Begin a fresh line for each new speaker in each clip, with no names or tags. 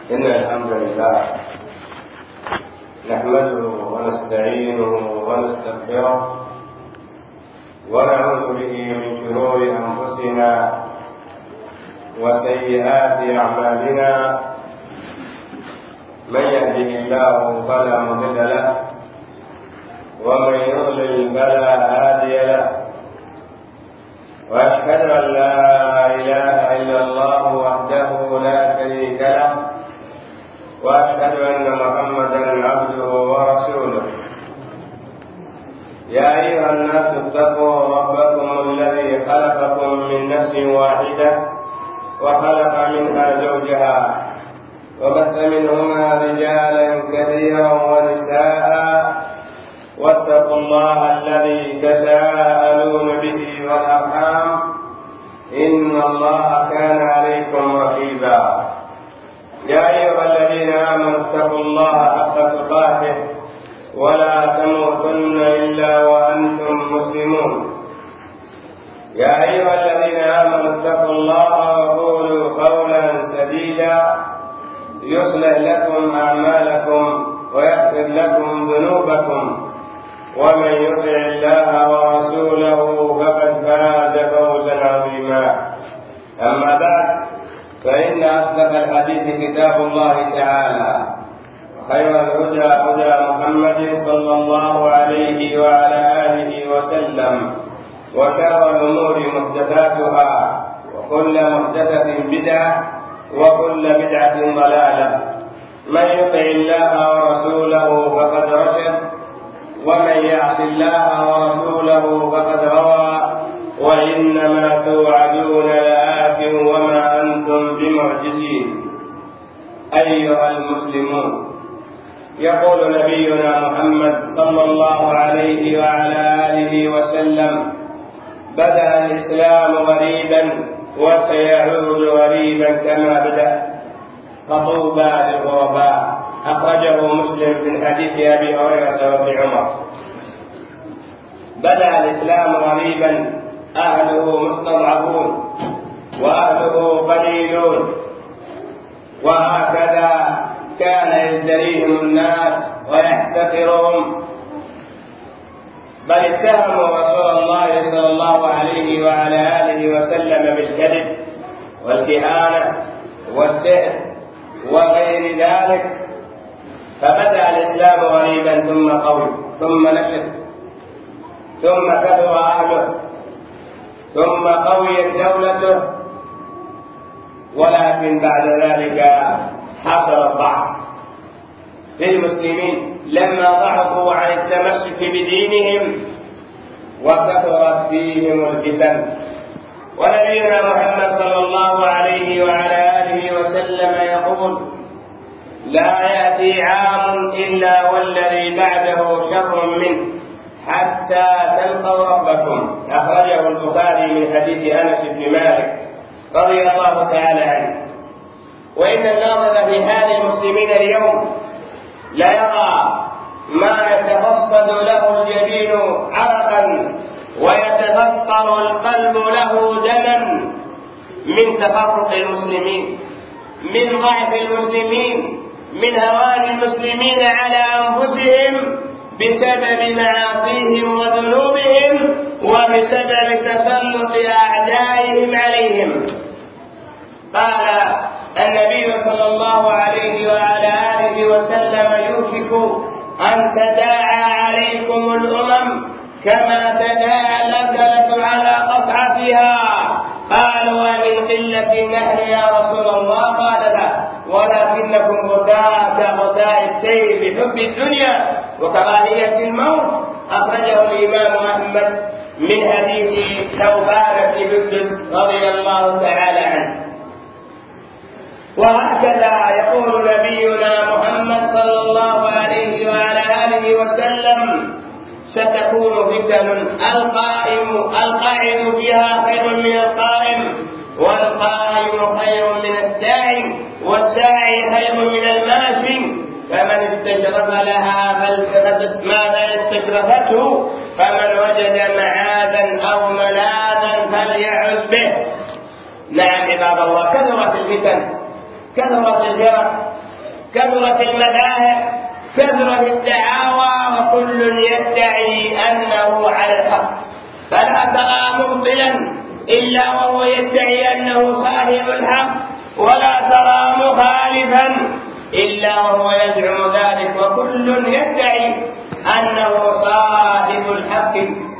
إن الحمد لله نحمده ونستعينه ونستغفره ونعوذ به من شرور أنفسنا وسيئات أعمالنا. من يهده الله فلا مضل له ومن يضلل فلا هادي له، وأشهد أن لا إله إلا الله وحده لا شريك له، وأشهد أن محمدا عبده ورسوله. يا أيها الناس اتقوا ربكم الذي خلقكم من نفس واحدة وخلق منها زوجها وبث منهما رجالا كثيرا ونساء، واتقوا الله الذي تساءلون به والأرحام إن الله كان عليكم رقيبا. يا أيها الذين آمنوا اتقوا الله حق تقاته ولا تموتن إلا وأنتم مسلمون. يا أيها الذين آمنوا اتقوا الله وقولوا قولا سديدا يصلح لكم أعمالكم ويغفر لكم ذنوبكم، ومن يطع الله ورسوله فقد فاز فوزا عظيما. أما بعد، فإن أصدق الحديث كتاب الله تعالى، وخير الهدى هدى محمد صلى الله عليه وعلى آله وسلم، وشر الأمور محدثاتها، وكل محدثة بدعة، وكل بدعة ضلالة. من يطع الله ورسوله فقد رشد، ومن يعص الله ورسوله فقد غوى، وإنما توعدون لآت وما أنتم بمعجزين. أيها المسلمون، يقول نبينا محمد صلى الله عليه وعلى آله وسلم: بدأ الإسلام غريبا وسيعود غريبا كما بدأ، فطوبى للغرباء. أخرجه مسلم من حديث أبي هريرة وابن عمر. بدأ الإسلام غريبا، أهله مستضعفون وأهله قليلون، وهكذا كان يزدريهم الناس ويحتقرهم، بل اتهموا رسول الله صلى الله عليه وعلى آله وسلم بالكذب والكهانة والسحر وغير ذلك. فبدأ الإسلام غريبا ثم قوي ثم نشط ثم كثر أهله ثم قويت دولته، ولكن بعد ذلك حصل الضعف للمسلمين لما ضعفوا عن التمسك بدينهم وكثرت فيهم الفتن. ونبينا محمد صلى الله عليه وعلى آله وسلم يقول: لا يأتي عام إلا والذي بعده شر منه حتى تلقوا ربكم. أخرجه البخاري من حديث أنس بن مالك رضي الله تعالى عنه. وإن الناظر في حال المسلمين اليوم لا يرى ما يتفصد له الجبين عرقا ويتفطر القلب له دما من تفرق المسلمين، من ضعف المسلمين، من هوان المسلمين على أنفسهم بسبب معاصيهم وذنوبهم وبسبب تسلط أعدائهم عليهم. قال النبي صلى الله عليه وعلى آله وسلم: يوشك أن تداعى عليكم الأمم كما تداعى الأكلة على قصعتها. قالوا: ومن قلة نحن يا رسول الله؟ قال: لا، ولكنكم غثاء كغثاء السيل بحب الدنيا وكراهية الموت. أخرجه الإمام أحمد من حديث ثوبان بن جندب رضي الله تعالى عنه. وهكذا يقول نبينا محمد صلى الله عليه وعلى آله وسلم: ستكون فتن القاعد فيها خير من القائم، والقائم خير من الساعي، والساعي خير من الماشي. فمن استشرف لها ماذا استشرفته، فمن وجد معاذا أو ملاذا فليعذ به. نعم عباد الله، كثرت الفتن، كثرت الفرق، كثرت المذاهب، كثرت الدعاوى، وكل يدعي أنه على الحق، فلا ترى مبطلا إلا وهو يدعي أنه صاحب الحق، ولا ترى مخالفا إلا وهو يزعم ذلك، وكل يدعي أنه صاحب الحق.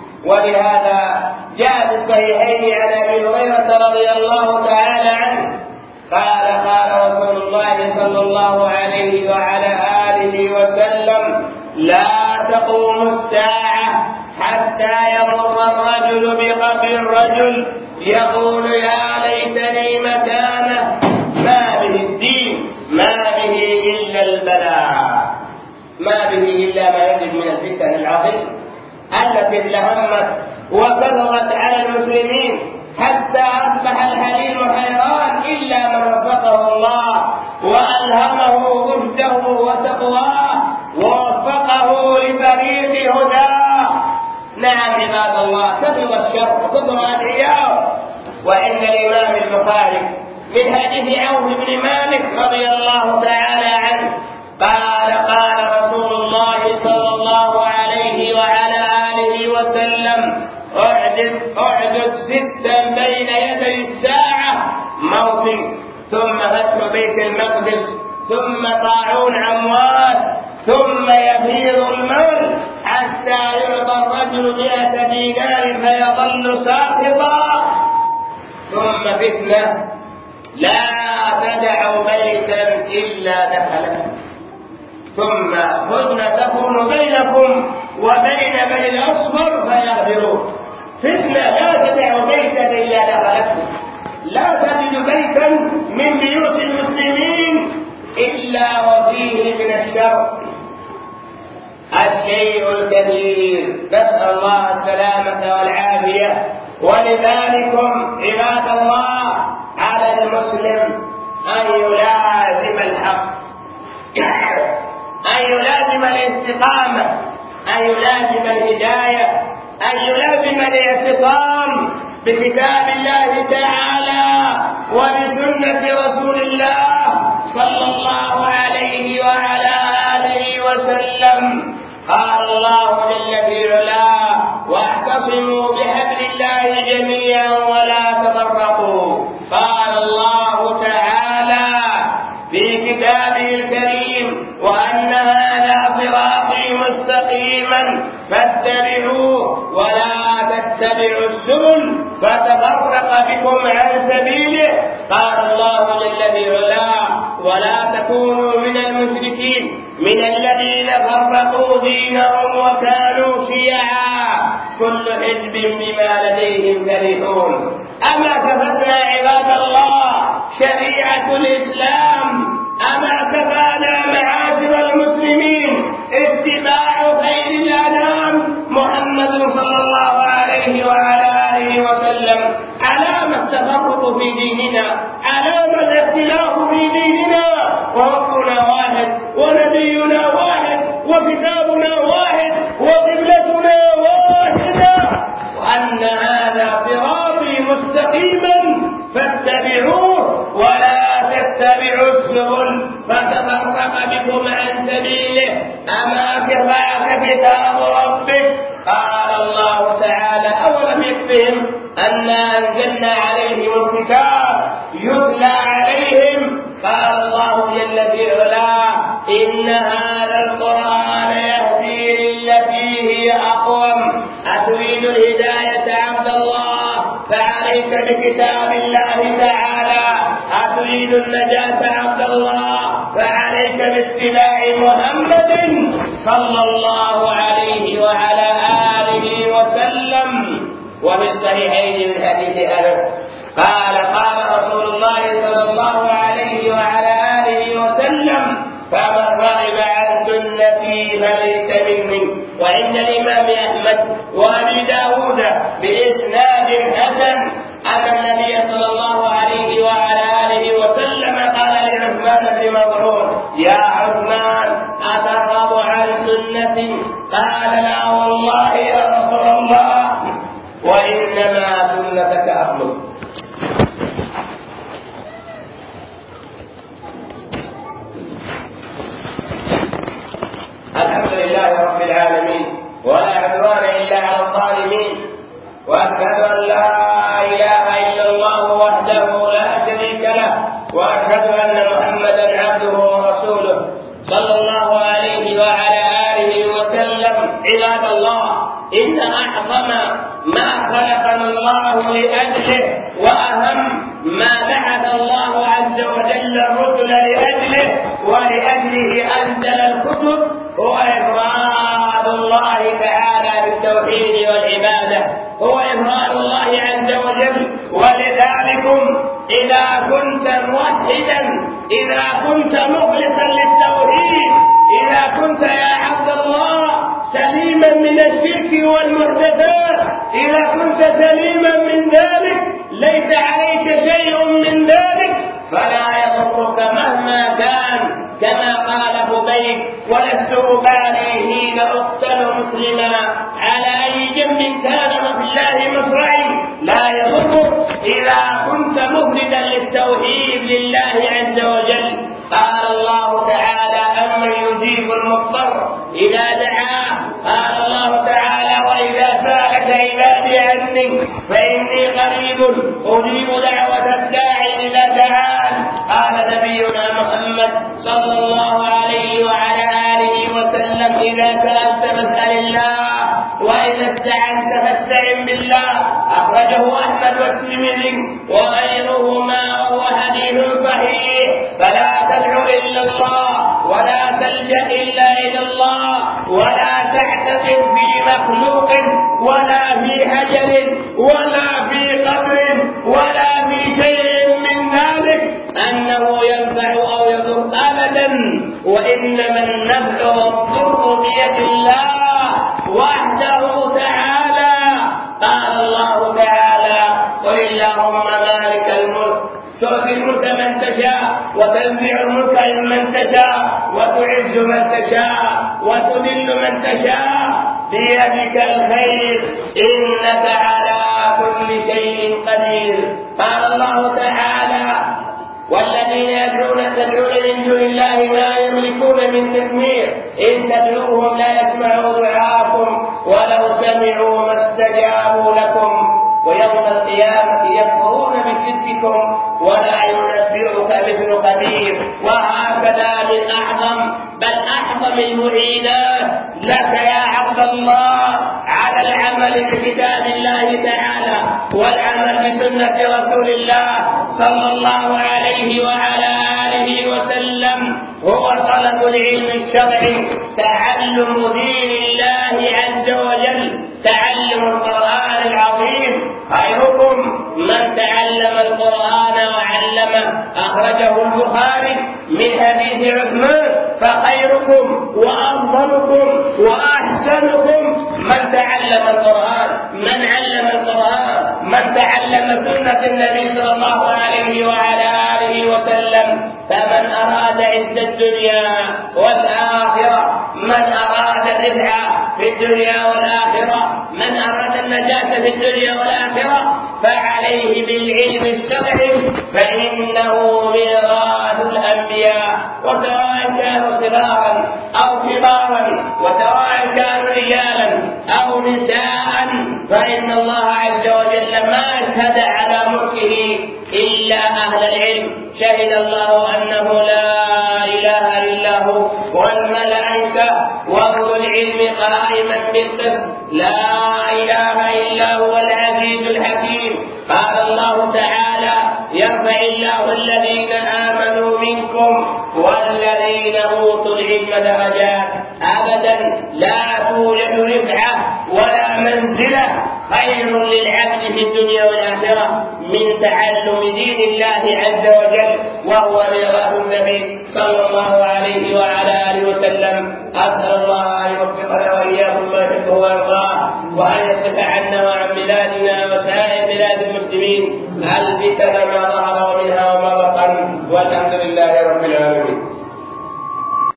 ولهذا جاء في الصحيحين عن أبي هريرة رضي الله تعالى عنه قال قال رسول الله صلى الله عليه وعلى آله وسلم: لا تقوم الساعة حتى يمر الرجل بقبر الرجل يقول يا ليتني مكانه، ما به الدين، ما به إلا البلاء، ما به إلا ما يجب من الفتن العظيم التي ازدهمت وكثرت على المسلمين حتى أصبح الحليم حيران إلا من وفقه الله وألهمه رشده وتقواه ووفقه لطريق هداه. نعم عباد الله، كثر الشر وكثر أدعياءه. وإن الإمام البخاري من حديث عوف بن مالك رضي الله تعالى عنه قال قال رسول الله صلى الله عليه وعلى آله وسلم: أعدد ستا بين يدي الساعة: موت، ثم فتح بيت المقدس، ثم طاعون عمواس، ثم يفيض المال حتى يعطى الرجل 100 دينار فيظل ساخطا، ثم فتنة لا تدع بيتا إلا دخلته، ثم فتنة تكون بينكم وبين بني الأصفر فيغفرون. فتنة لا تدع بيتا إلا دخلته، لا تجد بيتا من بيوت المسلمين إلا وفيه من الشر الشيء الكثير، نسأل الله السلامة والعافية. ولذلك عباد الله على المسلم أن يلازم الحق، أن يلازم الاستقامة، أن يلازم الهداية، أن يلازم الاعتصام بكتاب الله تعالى وبسنة رسول الله صلى الله عليه وعلى آله وسلم. قال الله جل في علاه: واعتصموا بحبل الله جميعا ولا تفرقوا. قال الله تعالى في كتابه الكريم: وأن هذا صراطي مستقيما فاتبعوه ولا تتبعوا السبل فتفرق بكم عن سبيله. قال الله جل في علاه: ولا تكونوا من المشركين من الذين فرقوا دينهم وكانوا شيعا كل حزب بما لديهم فرحون. أما كفتنا عباد الله شريعة الإسلام، أما كفانا معاشر المسلمين اتباع خير الأنام محمد صلى الله عليه وعلى آله وسلم. علامة التفرق في ديننا، علامة الاختلاف في ديننا، وربنا واحد ونبينا واحد وكتابنا واحد وقبلتنا واحدة، وأن هذا صراطي مستقيما فاتبعوه ولا تتبعوا السبل فتفرق بكم عن سبيله. أما كفاك كتاب ربك. قال الله تعالى: أولم يكفهم أنا أنزلنا عليهم الكتاب يتلى عليهم. قال الله جل في علاه: إن هذا القرآن يهدي للتي هي أقوم. أتريد الهداية عبد الله فعليك بكتاب الله تعالى، أتريد النجاة عبد الله فعليك باتباع محمد صلى الله عليه وعلى آله وسلم. وفي الصحيحين من حديث أنس قال قال رسول الله صلى الله عليه وعلى آله وسلم: فمن رغب عن سنتي فليس مني. وعند الإمام أحمد وأبي داود بإسناد حسن أن النبي صلى الله عليه وعلى آله وسلم قال لعثمان بن مظعون: يا عثمان أترغب عن سنتي؟ قال: لا والله يا رسول الله، وإنما سنتك أخلق. وأشهد أن محمدا عبده ورسوله صلى الله عليه وعلى آله وسلم. عباد الله، إن أعظم ما خلقنا الله لأجله وأهم ما بعث الله عز وجل الرسل لأجله ولأجله أنزل الكتب هو إفراد الله تعالى بالتوحيد والعبادة، هو إفراد الله عز وجل. ولذلكم إذا كنت موحدا، إذا كنت مخلصا للتوحيد، إذا كنت يا عبد الله سليما من الشرك والمحدثات، إذا كنت سليما من ذلك ليس عليك شيء من ذلك، فلا يضرك مهما كان، كما قال خبيب: ولست أبالي حين أقتل مسلما على أي جنب كان وفي الله مصرعي. لا يضرك إذا كنت مفردا للتوحيد لله عز وجل. قال الله تعالى: أمن يجيب المضطر إذا دعاه. قال الله تعالى: وإذا سألك عبادي عني فإني قريب أجيب دعوة الداعي إذا دعان. قال نبينا محمد صلى الله عليه وعلى آله وسلم: إذا سألت فاسأل الله، وإذا استعنت فاستعن بالله. أخرجه أحمد والترمذي وغيرهما وهو حديث صحيح. فلا تدع إلا الله، ولا تلجأ إلا إلى الله، ولا تعتقد في مخلوق ولا في حجر ولا في قبر ولا في شيء من ذلك أنه ينفع أو يضر أبدا، وإنما النفع والضر بيد الله وحده تعالى. قال الله تعالى: قل اللهم مالك الملك تؤتي الملك من تشاء وتنزع الملك ممن تشاء وتعز من تشاء وتذل من تشاء بيدك الخير إنك على كل شيء قدير. قال الله تعالى: والذين تدعون من دون الله لا يملكون من تدمير إن تدعوهم لا يسمعوا دعاءكم ولو سمعوا ما استجابوا لكم ويوم القيامة يكفرون بشرككم ولا ينبئك مثل خبير. وهكذا من أعظم بل أعظم المعينات لك يا عبد الله على العمل بكتاب الله تعالى والعمل بسنة رسول الله صلى الله عليه وعلى آله وسلم هو طلب العلم الشرعي، تعلم دين الله عز وجل، تعلم القرآن العظيم. خيركم من تعلم القرآن وعلمه. أخرجه البخاري من حديث عثمان: فخيركم وأفضلكم وأحسنكم من تعلم القرآن، من علم القرآن، من تعلم سنة النبي صلى الله عليه وعلى آله وسلم. فمن أراد عز الدنيا والآخرة، من أراد الربح في الدنيا والآخرة، من أراد النجاة في الدنيا والآخرة فعليه بالعلم الشرعي، فإنه ميراث الأنبياء، وسواء كانوا صغارا أو كبارا، وسواء كانوا رجالا أو نساء، فإن الله عز وجل ما أشهد على ملكه إلا أهل العلم. شهد الله أنه لا إله إلا هو والملائكة وأولو العلم قائما بالقسط، لا إله إلا هو العزيز الحكيم. قال الله تعالى: يرفع الله الذين آمنوا منكم والذين أوتوا العلم درجات. أبدا لا توجد رفعة ولا منزلة خير للعبد في الدنيا والآخرة من تعلم دين الله عز وجل، وهو ميراث النبي صلى الله عليه وعلى آله وسلم. أسأل الله أن يوفقنا وإياكم ما يحبه ويرضاه، وأن يصرف عنا وعن بلادنا وسائر بلاد المسلمين